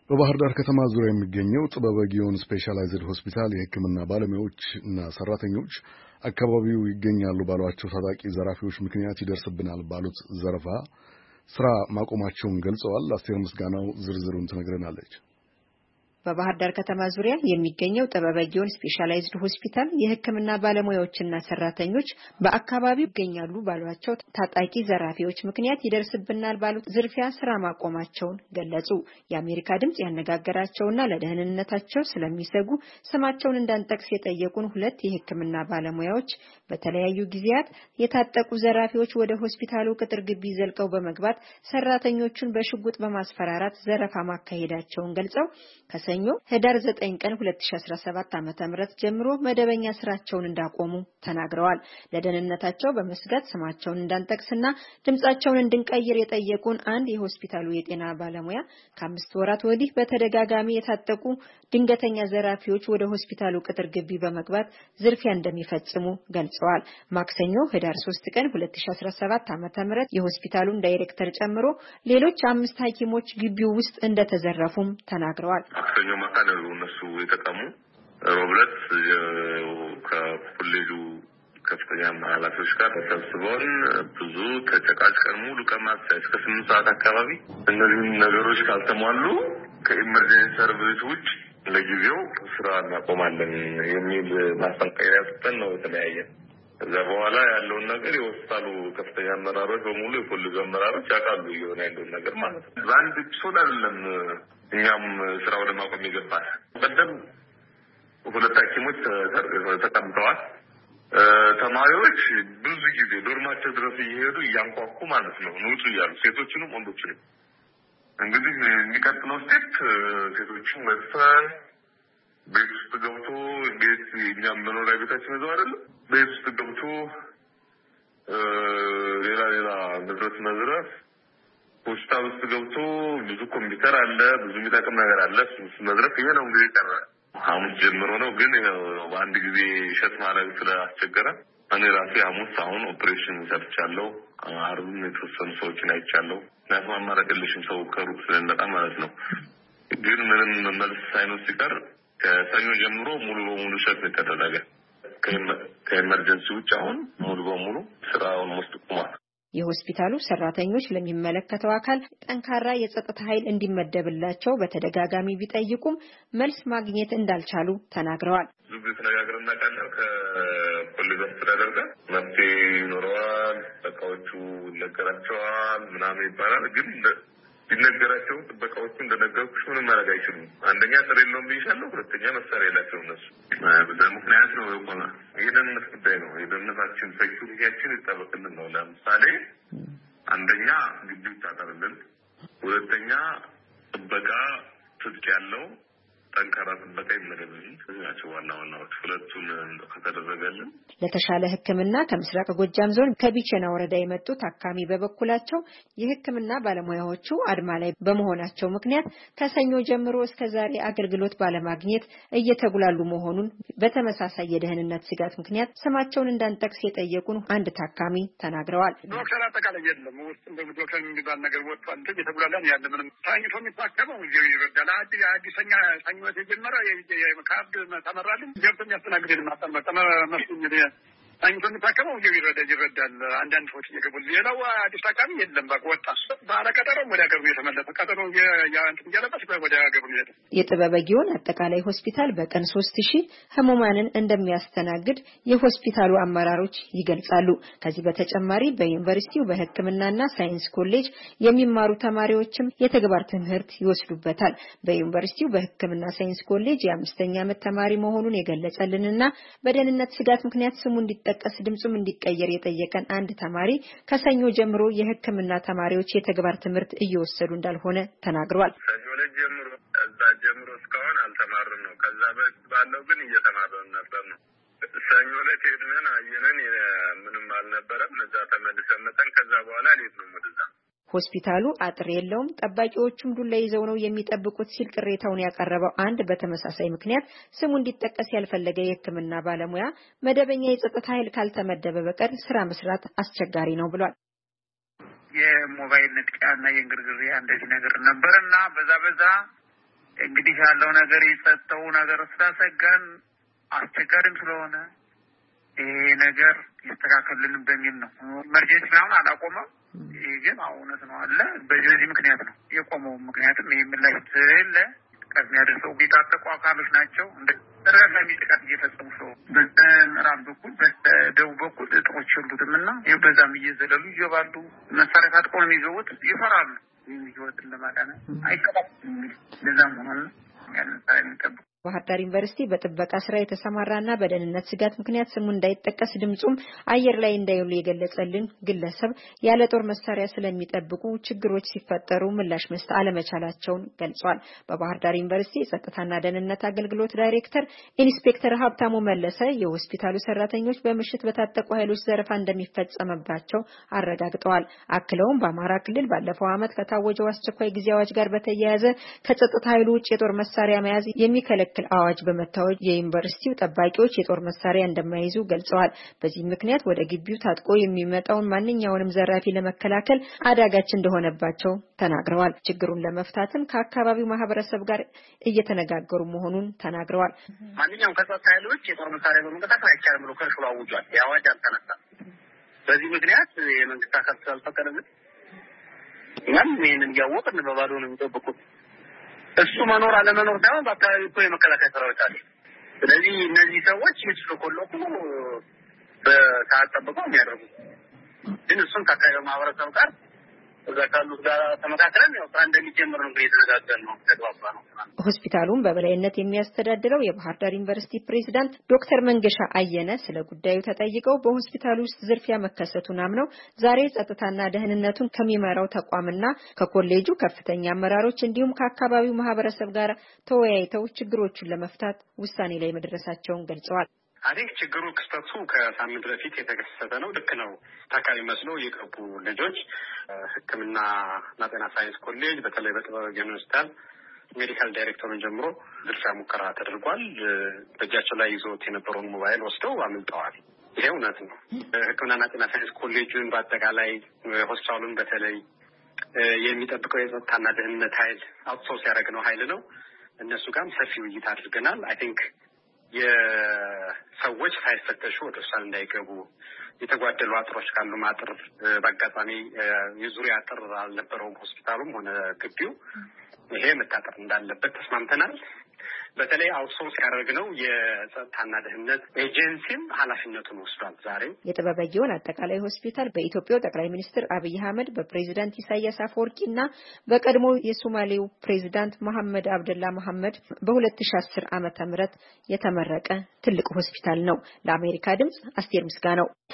በባህር ዳር ከተማ ዙሪያ የሚገኘው ጥበበጊዮን ስፔሻላይዝድ ሆስፒታል የሕክምና ባለሙያዎችና ሰራተኞች አካባቢው ይገኛሉ ባሏቸው ታጣቂ ዘራፊዎች ምክንያት ይደርስብናል ባሉት ዘረፋ ስራ ማቆማቸውን ገልጸዋል። አስቴር ምስጋናው ዝርዝሩን ትነግረናለች። በባህር ዳር ከተማ ዙሪያ የሚገኘው ጥበበጊዮን ስፔሻላይዝድ ሆስፒታል የሕክምና ባለሙያዎችና ሰራተኞች በአካባቢው ይገኛሉ ባሏቸው ታጣቂ ዘራፊዎች ምክንያት ይደርስብናል ባሉት ዝርፊያ ስራ ማቆማቸውን ገለጹ። የአሜሪካ ድምጽ ያነጋገራቸውና ለደህንነታቸው ስለሚሰጉ ስማቸውን እንዳንጠቅስ የጠየቁን ሁለት የሕክምና ባለሙያዎች በተለያዩ ጊዜያት የታጠቁ ዘራፊዎች ወደ ሆስፒታሉ ቅጥር ግቢ ዘልቀው በመግባት ሰራተኞቹን በሽጉጥ በማስፈራራት ዘረፋ ማካሄዳቸውን ገልጸው ከሰኞ ህዳር 9 ቀን 2017 ዓ.ም ጀምሮ መደበኛ ስራቸውን እንዳቆሙ ተናግረዋል። ለደህንነታቸው በመስጋት ስማቸውን እንዳንጠቅስና ድምጻቸውን እንድንቀይር የጠየቁን አንድ የሆስፒታሉ የጤና ባለሙያ ከ5 ወራት ወዲህ በተደጋጋሚ የታጠቁ ድንገተኛ ዘራፊዎች ወደ ሆስፒታሉ ቅጥር ግቢ በመግባት ዝርፊያ እንደሚፈጽሙ ገልጸዋል። ማክሰኞ ህዳር 3 ቀን 2017 ዓ.ም የሆስፒታሉን ዳይሬክተር ጨምሮ ሌሎች 5 ሐኪሞች ግቢው ውስጥ እንደተዘረፉም ተናግረዋል። ማክሰኞ ማታ ነው እነሱ የተቀሙ። ሮብለት ከኮሌጁ ከፍተኛ ኃላፊዎች ጋር ተሰብስበውን ብዙ ተጨቃጭቀን ሙሉ ቀማት እስከ 8 ሰዓት አካባቢ እነዚህ ነገሮች ካልተሟሉ ከኢመርጀንሲ ሰርቪስ ውጭ ለጊዜው ስራ እናቆማለን የሚል ማስጠንቀቂያ ሰጥተን ነው የተለያየ። ከዛ በኋላ ያለውን ነገር የሆስፒታሉ ከፍተኛ አመራሮች በሙሉ የኮሌጁ አመራሮች ያውቃሉ የሆነ ያለውን ነገር ማለት ነው። በአንድ ኤፒሶድ አይደለም እኛም ስራው ለማቆም ይገባል። ቀደም ሁለት ሐኪሞች ተቀምጠዋል። ተማሪዎች ብዙ ጊዜ ዶርማቸው ድረስ እየሄዱ እያንኳኩ ማለት ነው ንውጡ እያሉ ሴቶችንም ወንዶችንም። እንግዲህ የሚቀጥለው ስቴፕ ሴቶችን መድፈን ቤት ውስጥ ገብቶ ቤት እኛም መኖሪያ ቤታችን ይዘው አይደለም ቤት ውስጥ ገብቶ ሌላ ንብረት መዝረፍ፣ ሆስፒታል ውስጥ ገብቶ ብዙ ኮምፒውተር አለ፣ ብዙ የሚጠቅም ነገር አለ፣ እሱ መዝረፍ። ይሄ ነው እንግዲህ ቀረ ሐሙስ ጀምሮ ነው። ግን በአንድ ጊዜ ሸት ማድረግ ስለአስቸገረ እኔ ራሴ ሐሙስ አሁን ኦፕሬሽን ሰርቻለሁ። አርብም የተወሰኑ ሰዎችን አይቻለሁ። ምክንያቱም አማራጭልሽም ሰው ከሩቅ ስለሚመጣ ማለት ነው። ግን ምንም መልስ ሳይኖር ሲቀር ከሰኞ ጀምሮ ሙሉ በሙሉ ሸት ተደረገ። ከኤመርጀንሲ ውጭ አሁን ሙሉ በሙሉ ስራውን ቆሟል። የሆስፒታሉ ሰራተኞች ለሚመለከተው አካል ጠንካራ የጸጥታ ኃይል እንዲመደብላቸው በተደጋጋሚ ቢጠይቁም መልስ ማግኘት እንዳልቻሉ ተናግረዋል። ብዙ ተነጋግረን እናውቃለን። ከኮሌጅ አስተዳደር ጋር መፍትሄ ይኖረዋል፣ ጥበቃዎቹ ይነገራቸዋል ምናምን ይባላል። ግን ቢነገራቸው ጥበቃዎቹ እንደነገርኩሽ ምንም ማድረግ አይችሉም። አንደኛ ጥሪ የለውም ብዬሻለሁ፣ ሁለተኛ መሳሪያ የላቸውም እነሱ። በዛ ምክንያት ነው የቆመ። የደህንነት ጉዳይ ነው። የደህንነታችን ሴኩሪቲያችን ይጠበቅልን ነው። ለምሳሌ አንደኛ ግቢው ይታጠርልን፣ ሁለተኛ ጥበቃ ትጥቅ ያለው ጠንካራ ጥበቃ ይመደብልን። ናቸው ዋናዎች። ሁለቱን ከተደረገልን ለተሻለ ሕክምና ከምስራቅ ጎጃም ዞን ከቢቸና ወረዳ የመጡ ታካሚ በበኩላቸው የሕክምና ባለሙያዎቹ አድማ ላይ በመሆናቸው ምክንያት ከሰኞ ጀምሮ እስከ ዛሬ አገልግሎት ባለማግኘት እየተጉላሉ መሆኑን በተመሳሳይ የደህንነት ስጋት ምክንያት ስማቸውን እንዳንጠቅስ የጠየቁን አንድ ታካሚ ተናግረዋል። ዶክተር አጠቃላይ የለም ውስጥ እንደ ዶክተር የሚባል ነገር ወጥቷል። እየተጉላላን ያለ ምንም ታኝቶ የሚታከመው ይረዳል። አዲሰኛ ታኝቶ የጀመረ የካርድ ተመራልን ገብቶ የሚያስተናግደን ማጣመር መስሎኝ ታኝቶ የሚታከመው ይረዳል። አንዳንድ ሰዎች እየገቡ ሌላው አዲስ ታካሚ የለም። በቃ ወጣ ባለቀጠሮ ወደ ሀገሩ የተመለሰ ቀጠሮ ያንተም ያለበት ወደ ሀገሩ ሄደ። የጥበበጊዮን አጠቃላይ ሆስፒታል በቀን 3000 ህሙማንን እንደሚያስተናግድ የሆስፒታሉ አመራሮች ይገልጻሉ። ከዚህ በተጨማሪ በዩኒቨርሲቲው በሕክምናና ሳይንስ ኮሌጅ የሚማሩ ተማሪዎችም የተግባር ትምህርት ይወስዱበታል። በዩኒቨርሲቲው በሕክምና ሳይንስ ኮሌጅ የ5ኛ ዓመት ተማሪ መሆኑን የገለጸልንና በደህንነት ስጋት ምክንያት ስሙ እንዲጠቀስ ድምጹም እንዲቀየር የጠየቀን አንድ ተማሪ ከሰኞ ጀምሮ የሕክምና ተማሪዎች የተግባር ትምህርት እየወሰዱ እንዳልሆነ ተናግሯል። ጀምሮ እስካሁን አልተማርንም ነው። ከዛ በፊት ባለው ግን እየተማርን ነበር ነው። ሰኞ ዕለት ሄድን አየነን ምንም አልነበረም። እዛ ተመልሰን መጣን። ከዛ በኋላ ሌት ነው ወደዛ። ሆስፒታሉ አጥር የለውም፣ ጠባቂዎቹም ዱላ ይዘው ነው የሚጠብቁት ሲል ቅሬታውን ያቀረበው አንድ በተመሳሳይ ምክንያት ስሙ እንዲጠቀስ ያልፈለገ የሕክምና ባለሙያ መደበኛ የጸጥታ ኃይል ካልተመደበ በቀር ስራ መስራት አስቸጋሪ ነው ብሏል። የሞባይል ንጥቂያና የእንግርግሪያ እንደዚህ ነገር ነበርና በዛ እንግዲህ ያለው ነገር የጸጥታው ነገር ስላሰጋን አስቸጋሪም ስለሆነ ይሄ ነገር ይስተካከልልን በሚል ነው። ኢመርጀንሲ አሁን አላቆመም። ይሄ ግን እውነት ነው አለ። በዚህ ምክንያት ነው የቆመው። ምክንያቱም ይሄ ምላሽ ስለሌለ ከሚያደርሰው የታጠቁ አካሎች ናቸው እንደ ተረጋጋሚ ጥቃት እየፈጸሙ ነው። በምዕራብ በኩል በደቡብ በኩል ጥቆች የሉትምና ይሄ በዛም እየዘለሉ ይገባሉ። መሳሪያ ታጥቀው ነው የሚገቡት። ይፈራሉ። ህይወትን ለማዳን አይቀበሉም። ለዛም ሆነ ያንን ሳይጠብቁ ባህር ዳር ዩኒቨርሲቲ በጥበቃ ስራ የተሰማራና በደህንነት ስጋት ምክንያት ስሙ እንዳይጠቀስ ድምጹም አየር ላይ እንዳይውል የገለጸልን ግለሰብ ያለ ጦር መሳሪያ ስለሚጠብቁ ችግሮች ሲፈጠሩ ምላሽ መስጠት አለመቻላቸውን ገልጿል። በባህር ዳር ዩኒቨርሲቲ የጸጥታና ደህንነት አገልግሎት ዳይሬክተር ኢንስፔክተር ሀብታሙ መለሰ የሆስፒታሉ ሰራተኞች በምሽት በታጠቁ ኃይሎች ዘረፋ እንደሚፈጸምባቸው አረጋግጠዋል። አክለውም በአማራ ክልል ባለፈው ዓመት ከታወጀው አስቸኳይ ጊዜ አዋጅ ጋር በተያያዘ ከጸጥታ ኃይሉ ውጭ የጦር መሳሪያ መያዝ የሚከለክል አዋጅ በመታወጅ የዩኒቨርሲቲው ጠባቂዎች የጦር መሳሪያ እንደማይይዙ ገልጸዋል። በዚህ ምክንያት ወደ ግቢው ታጥቆ የሚመጣውን ማንኛውንም ዘራፊ ለመከላከል አዳጋች እንደሆነባቸው ተናግረዋል። ችግሩን ለመፍታትም ከአካባቢው ማህበረሰብ ጋር እየተነጋገሩ መሆኑን ተናግረዋል። ማንኛውም ከጸጥታ ኃይሎች የጦር መሳሪያ በመንቀሳቀስ አይቻልም ብሎ ከሽሎ አውጇል። የአዋጅ አልተነሳም። በዚህ ምክንያት የመንግስት አካል ስላልፈቀደልን እኛም ይሄንን እያወቅን በባዶ ነው የሚጠብቁት። እሱ መኖር አለመኖር ሳይሆን በአካባቢ እኮ የመከላከያ ሰራዊት አለ። ስለዚህ እነዚህ ሰዎች ይስልኮሎኩ በሰዓት ጠብቀው የሚያደርጉ ግን እሱን ከአካባቢው ማህበረሰብ ጋር እዛ ካሉት ጋር ተመካክረን ያው ስራ እንደሚጀምር ነው የተነጋገርን ነው ተግባባ ነው። ሆስፒታሉን በበላይነት የሚያስተዳድረው የባህር ዳር ዩኒቨርሲቲ ፕሬዝዳንት ዶክተር መንገሻ አየነ ስለ ጉዳዩ ተጠይቀው በሆስፒታሉ ውስጥ ዝርፊያ መከሰቱን አምነው ዛሬ ጸጥታና ደህንነቱን ከሚመራው ተቋምና ከኮሌጁ ከፍተኛ አመራሮች እንዲሁም ከአካባቢው ማህበረሰብ ጋር ተወያይተው ችግሮቹን ለመፍታት ውሳኔ ላይ መድረሳቸውን ገልጸዋል። አሪፍ ችግሩ ክስተቱ ከሳምንት በፊት የተከሰተ ነው። ልክ ነው። ታካሚ መስሎ የገቡ ልጆች ሕክምናና ጤና ሳይንስ ኮሌጅ በተለይ በጥበበ ጊዮን ሆስፒታል ሜዲካል ዳይሬክተሩን ጀምሮ ዝርፊያ ሙከራ ተደርጓል። በእጃቸው ላይ ይዘውት የነበረውን ሞባይል ወስደው አምልጠዋል። ይሄ እውነት ነው። ሕክምናና ጤና ሳይንስ ኮሌጁን በአጠቃላይ ሆስፒታሉን በተለይ የሚጠብቀው የጸጥታና ደህንነት ኃይል አውትሶርስ ያደረግነው ኃይል ነው። እነሱ ጋርም ሰፊ ውይይት አድርገናል። አይ ቲንክ የሰዎች ሳይፈተሹ ወደ ሆስፒታል እንዳይገቡ የተጓደሉ አጥሮች ካሉ ማጥር በአጋጣሚ የዙሪያ አጥር አልነበረውም ሆስፒታሉም ሆነ ግቢው። ይሄ መታጠር እንዳለበት ተስማምተናል። በተለይ አውትሶርስ ያደረግነው የጸጥታና ደህንነት ኤጀንሲም ኃላፊነቱን ወስዷል። ዛሬ የጥበበ ጊዮን አጠቃላይ ሆስፒታል በኢትዮጵያው ጠቅላይ ሚኒስትር አብይ አህመድ በፕሬዝዳንት ኢሳያስ አፈወርቂና በቀድሞ የሶማሌው ፕሬዝዳንት መሐመድ አብደላ መሐመድ በ2010 ዓመተ ምህረት የተመረቀ ትልቅ ሆስፒታል ነው። ለአሜሪካ ድምጽ አስቴር ምስጋናው